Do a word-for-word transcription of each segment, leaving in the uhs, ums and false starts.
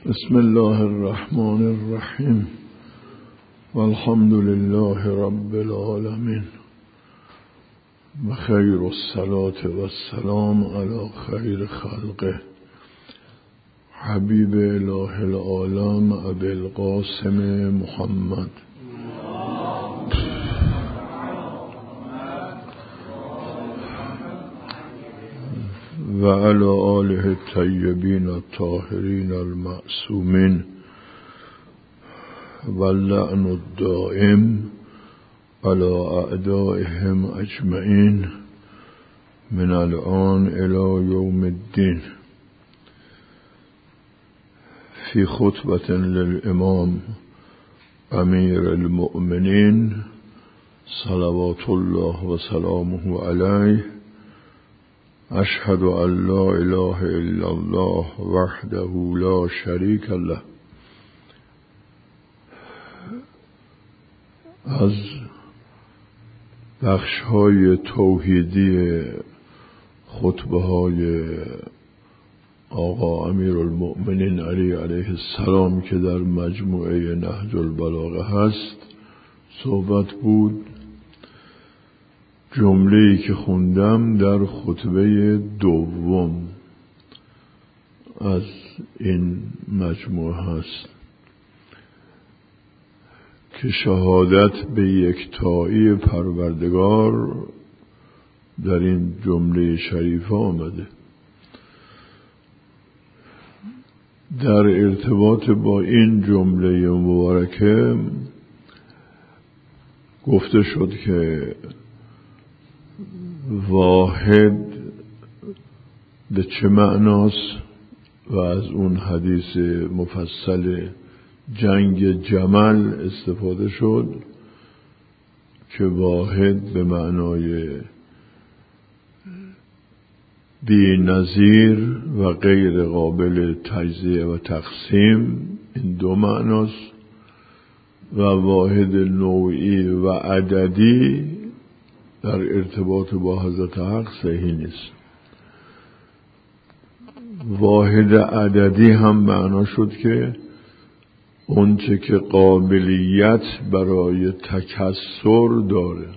بسم الله الرحمن الرحیم والحمد لله رب العالمین و خیر الصلاة و السلام علی خیر خلقه حبیب اله العالم ابی القاسم محمد و علی آله الطیبین الطاهرین المعصومین و اللعن الدائم علی اعدائهم اجمعین من الآن الی یوم الدین. فی خطبة للامام امیر المؤمنین صلوات الله و سلامه علیه اشهد ان لا اله الا الله وحده لا شریک له. از بخش‌های توحیدی خطبه های آقا امیر المؤمنین علی علیه السلام که در مجموعه نهج البلاغه هست صحبت بود. جمله‌ای که خوندم در خطبه دوم از این مجموعه هست که شهادت به یکتایی پروردگار در این جمله شریفه آمده. در ارتباط با این جمله مبارکه گفته شد که واحد به چه معناست و از اون حدیث مفصل جنگ جمل استفاده شد که واحد به معنای بی نظیر و غیر قابل تجزیه و تقسیم، این دو معناست، و واحد نوعی و عددی در ارتباط با حضرت حق صحیح نیست. واحد عددی هم معنا شد که اون چه که قابلیت برای تکثر داره.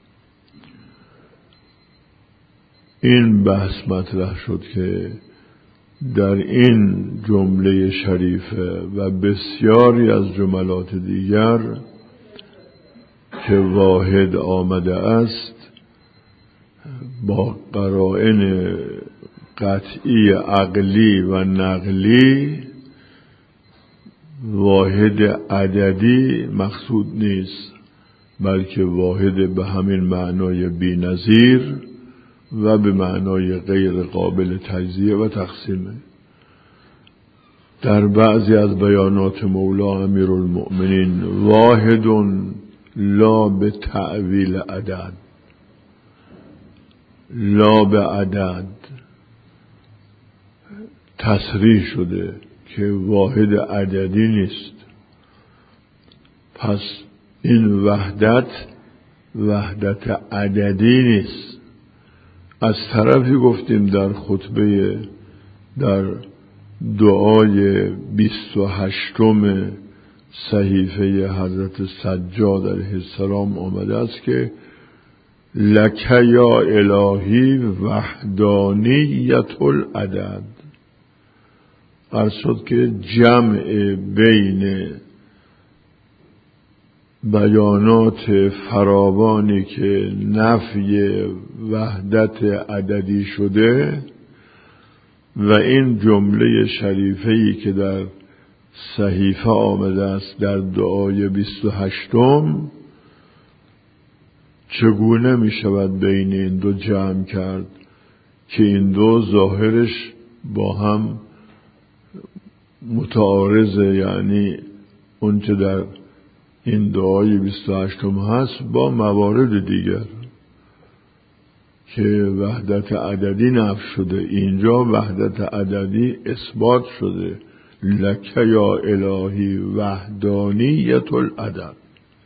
این بحث مطرح شد که در این جمله شریفه و بسیاری از جملات دیگر که واحد آمده است با قرائن قطعی عقلی و نقلی واحد عددی مقصود نیست، بلکه واحد به همین معنای بی نظیر و به معنای غیر قابل تجزیه و تقسیمه. در بعضی از بیانات مولا امیرالمؤمنین واحد لا به تعویل عدد، لا به عدد تصریح شده که واحد عددی نیست. پس این وحدت وحدت عددی نیست. از طرفی گفتیم در خطبه در دعای بیست و هشتم صحیفه حضرت سجاد علیه السلام آمده است که لک یا الهی وحدانیت العدد. عرض شد که جمع بین بیانات فراوانی که نفی وحدت عددی شده و این جمله شریفه‌ای که در صحیفه آمده است در دعای بیست و هشتم چگونه می شود بین این دو جمع کرد که این دو ظاهرش با هم متعارضه، یعنی اون چه در این دعای بیست و هشتم هست با موارد دیگر که وحدت عددی نفی شده، اینجا وحدت عددی اثبات شده. لک یا الهی وحدانیت العدد.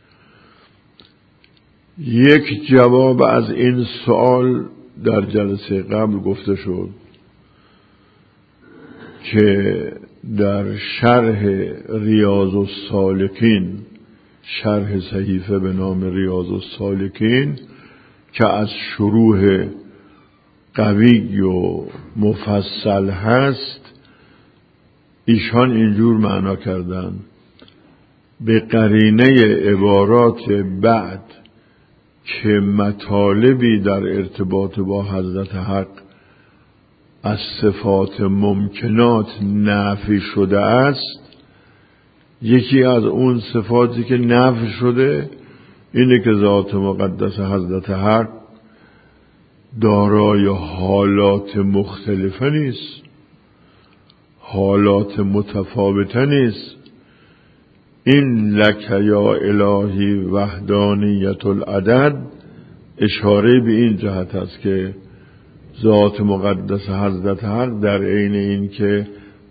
یک جواب از این سوال در جلسه قبل گفته شد که در شرح ریاض السالکین، شرح صحیفه به نام ریاض السالکین که از شروح قوی و مفصل هست، ایشان اینجور معنا کردن: به قرینه عبارات بعد که مطالبی در ارتباط با حضرت حق از صفات ممکنات نفی شده است، یکی از اون صفاتی که نفی شده اینه که ذات مقدس حضرت حق دارای حالات مختلفه نیست، حالات متفاوته نیست. این لک یا الهی وحدانیت العدد اشاره به این جهت است که ذات مقدس حضرت حق در عین این که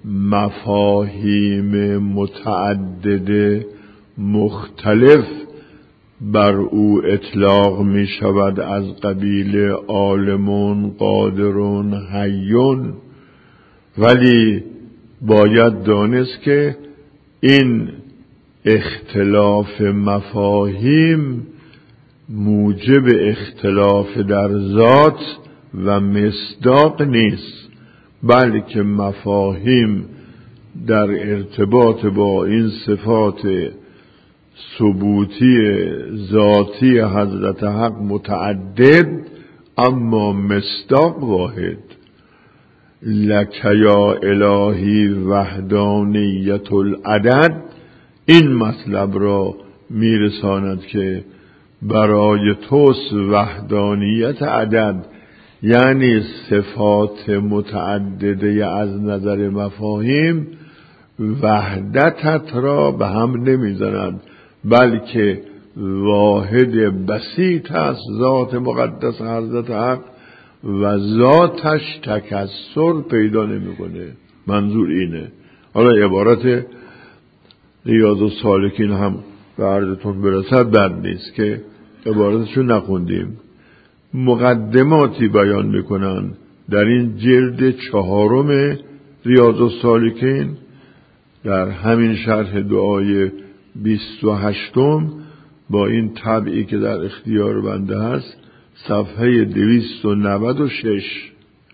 مفاهیم متعدد مختلف بر او اطلاق می شود از قبیل عالمون، قادرون، حیون، ولی باید دانست که این اختلاف مفاهیم موجب اختلاف در ذات و مصداق نیست، بلکه مفاهیم در ارتباط با این صفات ثبوتی ذاتی حضرت حق متعدد اما مصداق واحد. لک یا الهی وحدانیت العدد این مطلب را میرساند که برای توست وحدانیت عدد، یعنی صفات متعدده از نظر مفاهیم، وحدتت را به هم نمیزند، بلکه واحد بسیط است ذات مقدس حضرت حق و ذاتش تکثر پیدا نمیکنه. منظور اینه. حالا عبارت ریاض السالکین هم به عرضتون برسد بد نیست که عبارتشو نخوندیم. مقدماتی بیان میکنن در این جلد چهارم ریاض السالکین، در همین شرح دعای بیست و هشتم با این طبعی که در اختیار بنده هست، صفحه دویست و نود و شش: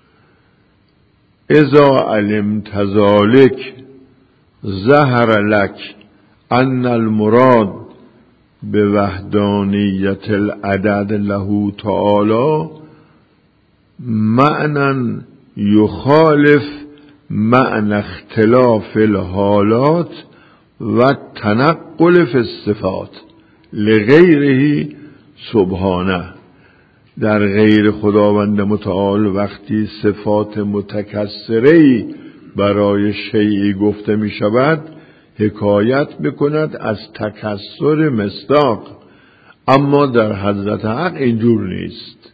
اذا علمت ذلک ظهر لک ان المراد به وحدانیت العدد له تعالی معنی یخالف معنی اختلاف الحالات و تنقل فی الصفات لغیره سبحانه. در غیر خداوند متعال وقتی صفات متکثره‌ای برای شیئی گفته می شود، حکایت میکند از تکثر مصداق، اما در حضرت حق اینجور نیست،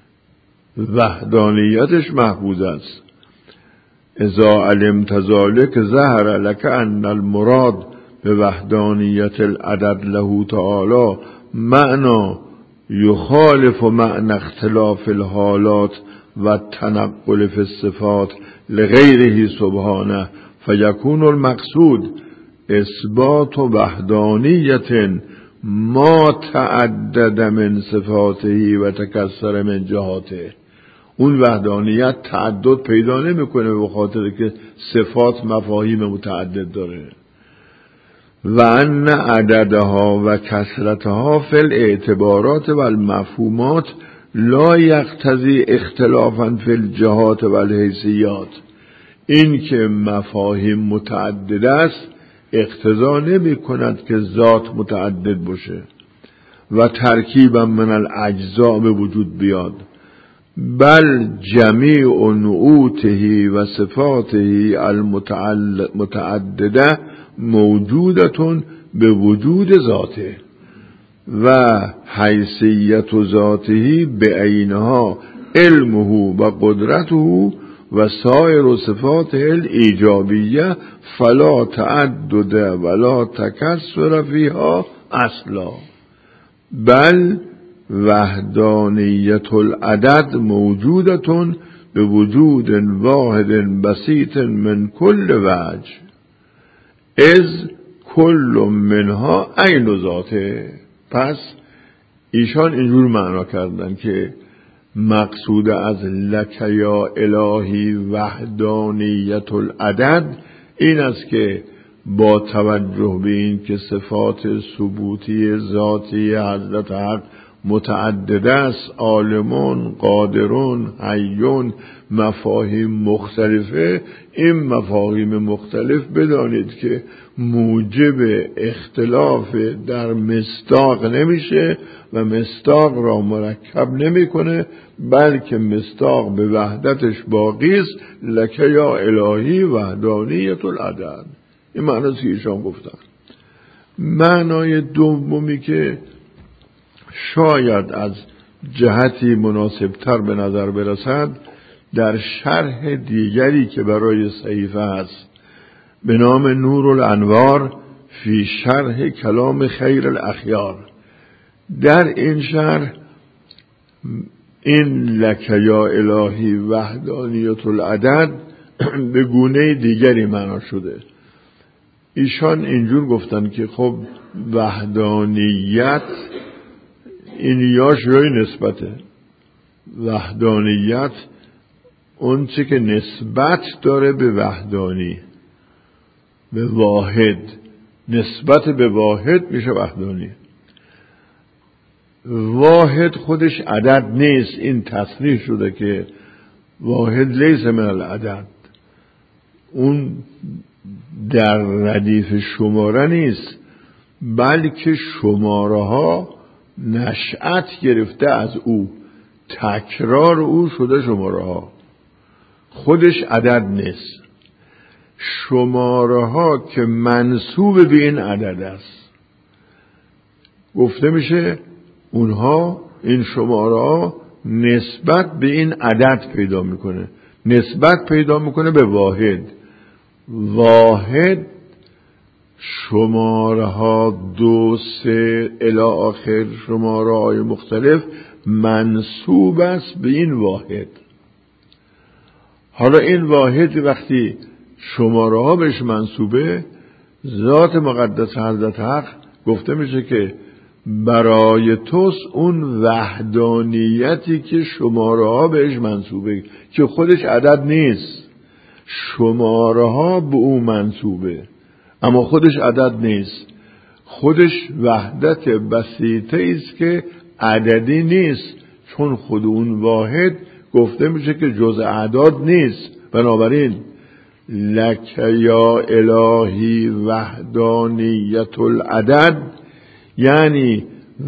وحدانیتش محفوظ است. اذا علمت ذلک ظهر لک ان المراد به وحدانیت العدد له تعالی معنی یخالف معنی اختلاف الحالات و تنقل فی الصفات لغیره سبحانه، فیکون المقصود اثبات وحدانیت ما تعدد من صفاته و تکثر من جهاته. اون وحدانیت تعدد پیدا نمیکنه به خاطر که صفات مفاهیم متعدد داره. و ان عددها و کثرتها فی الاعتبارات و المفهومات لا یقتضی اختلافا فی الجهات و الحیثیات. این که مفاهیم متعدد است اقتضا نمی کند که ذات متعدد باشه و ترکیبا من الاجزاء به وجود بیاد، بل جمیع نعوته و صفاته المتعدده موجودتون به وجود ذاته و حیثیت ذاته به عینها علمه و قدرته و سایر صفاته الایجابیه فلا تعدد ولا تکثر فیها اصلا، بل وحدانیت العدد موجودتون به وجود واحد بسیط من کل وجه. از کل منها عین ذاته. پس ایشان اینجور معنا کردن که مقصود از لک یا الهی وحدانیت العدد این است که با توجه به این که صفات ثبوتی ذاتی حضرت حق متعدد است، عالمون، قادرون، حیون، مفاهیم مختلفه، این مفاهیم مختلف بدانید که موجب اختلاف در مصداق نمیشه و مصداق را مرکب نمیکنه، بلکه مصداق به وحدتش باقی است. لک یا الهی وحدانیت العدد. این معنی که ایشان گفتن. معنای دومی که شاید از جهتی مناسبتر به نظر برسد در شرح دیگری که برای صحیفه است به نام نور الانوار فی شرح کلام خیر الاخیار، در این شرح این لک یا الهی وحدانیت العدد به گونه دیگری معنا شده. ایشان اینجور گفتن که خب وحدانیت این یاش روی نسبته. وحدانیت اون چه که نسبت داره به وحدانی، به واحد، نسبت به واحد میشه وحدانی. واحد خودش عدد نیست، این تصریح شده که واحد لیس من العدد، اون در ردیف شماره نیست، بلکه شماره ها نشأت گرفته از او، تکرار او شده شماره ها، خودش عدد نیست. شماره ها که منسوب به این عدد است گفته میشه اونها، این شماره ها نسبت به این عدد پیدا میکنه، نسبت پیدا میکنه به واحد. واحد شماره ها دو سه الی آخر شماره های مختلف منسوب است به این واحد. حالا این واحد وقتی شماره ها بهش منسوبه، ذات مقدس حضرت حق گفته میشه که برای توست اون وحدانیتی که شماره ها بهش منسوبه، که خودش عدد نیست، شماره ها به اون منسوبه اما خودش عدد نیست، خودش وحدت بسیطه است که عددی نیست، چون خود اون واحد گفته میشه که جز اعداد نیست. بنابراین لک یا الهی وحدانیت العدد یعنی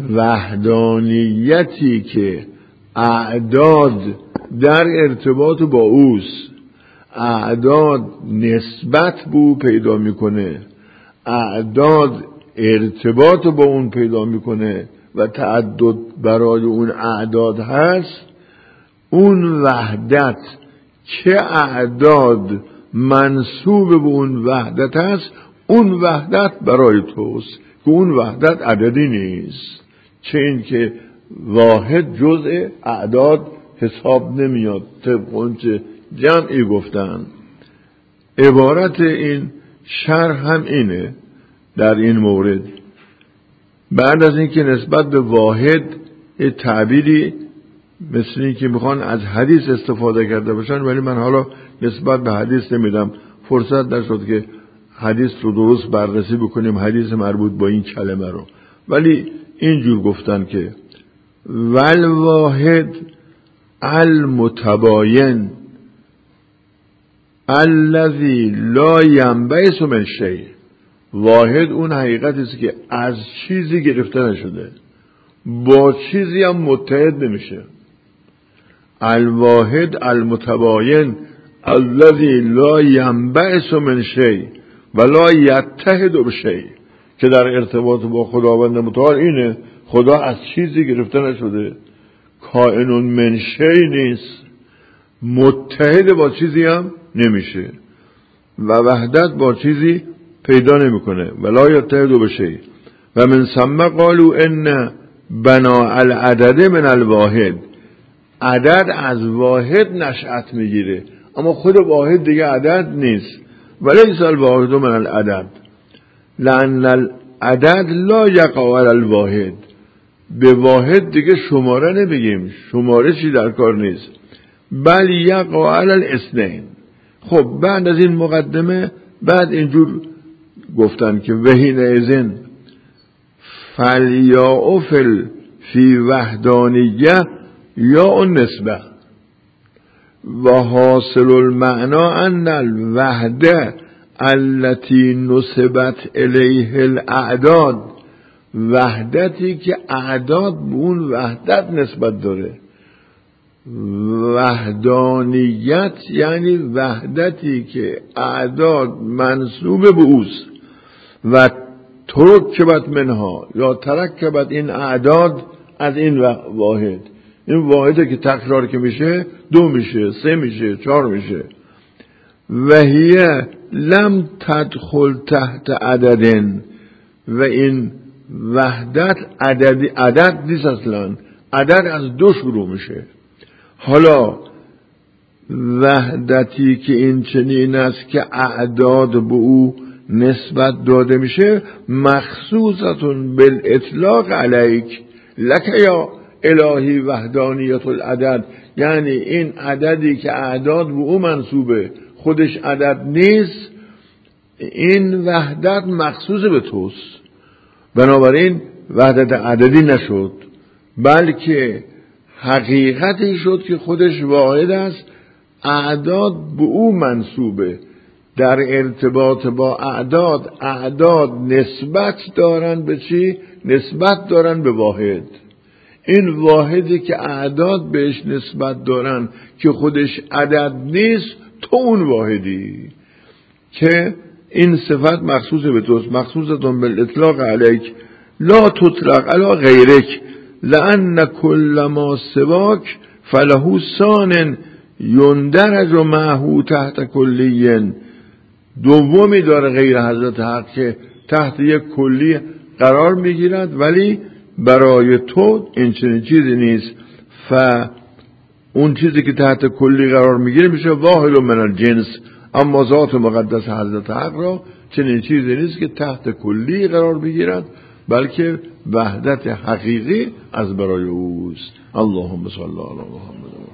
وحدانیتی که اعداد در ارتباط با اوست، اعداد نسبت به او پیدا میکنه، اعداد ارتباط با اون پیدا میکنه و تعدد برای اون اعداد هست. اون وحدت که اعداد منسوب به اون وحدت هست، اون وحدت برای توست که اون وحدت عددی نیست، چه این که واحد جزء اعداد حساب نمیاد طبق اونچه جمعی گفتن. عبارت این شرح هم اینه در این مورد. بعد از اینکه نسبت به واحد تعبیری مثل این که میخوان از حدیث استفاده کرده باشن، ولی من حالا نسبت به حدیث نمیدم، فرصت نشد که حدیث رو درست بررسی بکنیم، حدیث مربوط با این کلمه رو، ولی اینجور گفتن که ول واحد المتباین الذی لا ینبعث من شیء. واحد اون حقیقتی است که از چیزی گرفته نشده، با چیزی هم متحد نمیشه. الواحد المتباین الذی لا ینبعث من شیء و لا یتحد بشیء، که در ارتباط با خداوند متعال اینه خدا از چیزی گرفته نشده، کائنون من شیء نیست، متحد با چیزی هم نمیشه و وحدت با چیزی پیدا نمیکنه. ولا یتحد بشیء و من ثم قالوا ان بناء العدد من الواحد. عدد از واحد نشأت میگیره اما خود واحد دیگه عدد نیست. ولیس الواحد من العدد، لأن العدد لا یقع علی الواحد، به واحد دیگه شماره نمیگیم، شماره چی در کار نیست، بل یقع علی الاثنین. خب بعد از این مقدمه بعد اینجور گفتن که وحین ازن فلیاء فل فی وحدانیه یا اون نسبه و حاصل المعنا ان الوحده التي نسبت الیه الاعداد، وحدتی که اعداد به اون وحدت نسبت داره. وحدانیت یعنی وحدتی که اعداد منسوب به اوست و ترکبت منها یا ترکبت این اعداد از این واحد. این واحده که تکرار که میشه دو میشه، سه میشه، چهار میشه. و هیه لم تدخل تحت عددن، و این وحدت عدد عدد نیست اصلا، عدد از دو شروع میشه. حالا وحدتی که این چنین است که اعداد به او نسبت داده میشه مخصوصتون بالاطلاق علیک لک یا الهی وحدانیت العدد، یعنی این عددی که اعداد به او منصوبه خودش عدد نیست، این وحدت مخصوص به توست، بنابراین وحدت عددی نشد بلکه حقیقتی شد که خودش واحد است، اعداد به او منصوبه. در ارتباط با اعداد، اعداد نسبت دارن به چی؟ نسبت دارن به واحد. این واحدی که اعداد بهش نسبت دارن که خودش عدد نیست، تو اون واحدی که این صفت مخصوص به توست، مخصوصتون بالاطلاق علیک لا تطلق علی غیرک لأن کل ما سواک فله ثان یندرج معه تحت کلیین. دومی داره غیر حضرت حق که تحت یک کلی قرار میگیرد، ولی برای تو این چنین چیزی نیست. ف اون چیزی که تحت کلی قرار میگیره میشه واحد من الجنس، اما ذات مقدس حضرت حق را چنین چیزی نیست که تحت کلی قرار بگیرد، بلکه وحدت حقیقی از برای اوست. اللهم صل علی محمد.